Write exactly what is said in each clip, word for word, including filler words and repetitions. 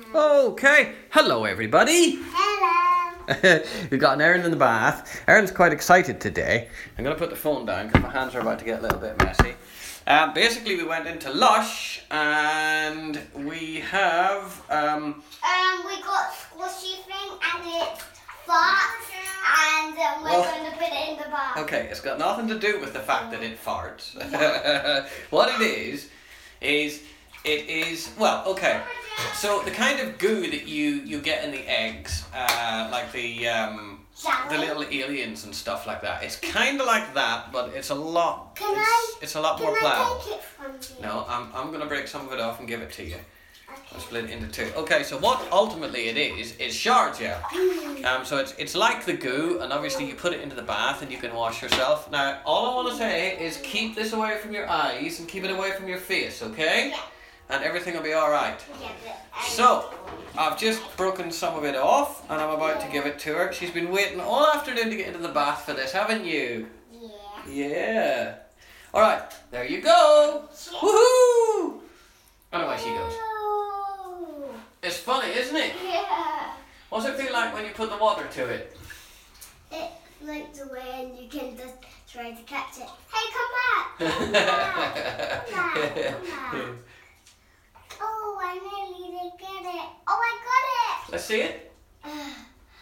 Okay, hello everybody. Hello. We've got an Erin in the bath. Erin's quite excited today. I'm going to put the phone down because my hands are about to get a little bit messy. Um, basically, we went into Lush and we have... Um, Um, we got squishy thing and it farts and um, we're Well- going to put it in the bath. okay, it's got nothing to do with the fact that it farts. Yeah. What it is, is it is... Well, okay. So the kind of goo that you, you get in the eggs, uh, like the... Um, the little aliens and stuff like that. It's kind of like that, but it's a lot. Can it's, I? It's a lot Can more I pliable. take it from you? No, I'm I'm gonna break some of it off and give it to you. I'll Okay. split it into two. Okay, so what ultimately it is is shard gel. Mm. Um, so it's it's like the goo, and obviously you put it into the bath and you can wash yourself. Now, all I want to say is keep this away from your eyes and keep it away from your face, okay? Yeah. And everything will be all right. Yeah, but I- So, I've just broken some of it off and I'm about to give it to her. She's been waiting all afternoon to get into the bath for this, haven't you? Yeah. Yeah. Alright, there you go. Woohoo! I don't know where she goes. Ooh. It's funny, isn't it? Yeah. What's it feel like when you put the water to it? It floats away and you can just try to catch it. Hey, come back! Come back! Come back! Come back! Oh, I nearly did get it. Oh, I Let's see it. got it!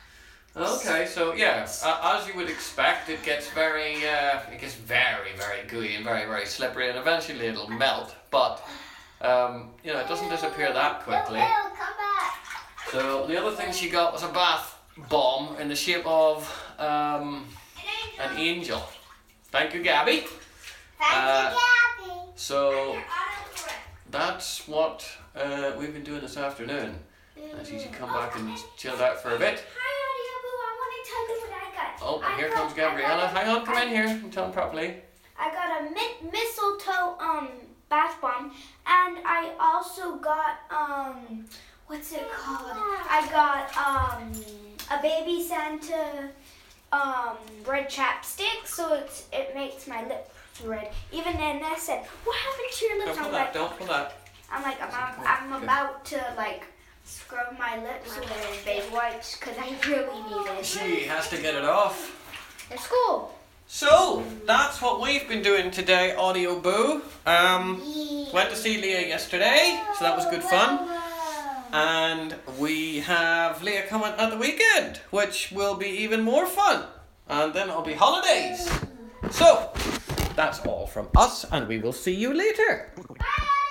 Okay, so yeah, uh, as you would expect, it gets very, uh, it gets very, very gooey and very, very slippery, and eventually it'll melt. But um, you know, it doesn't disappear that quickly. It will, come back! So the other thing she got was a bath bomb in the shape of um, an angel. Thank you, Gabby. Thank Uh, you, Gabby! So that's what uh, we've been doing this afternoon. And she's come back and chilled out for a bit. Hi, Audioboo. I want to tell you what I got. Oh, I here got- comes I got Gabriella. a- Hang on, come I- in here and tell him properly. I got a mi- mistletoe um bath bomb, and I also got um what's it called? I got um a baby Santa um red chapstick, so it's it makes my lips red. Even Nana said, "What happened to your lips?" Don't pull I'm that, like, don't pull that. I'm like, I'm, I'm about to like scrub my lips with baby wipes because I really need it. She has to get it off. It's cool. So, that's what we've been doing today, Audio Boo. Um, went to see Leah yesterday, so that was good fun. And we have Leah coming at the weekend, which will be even more fun. And then it'll be holidays. So, that's all from us, and we will see you later.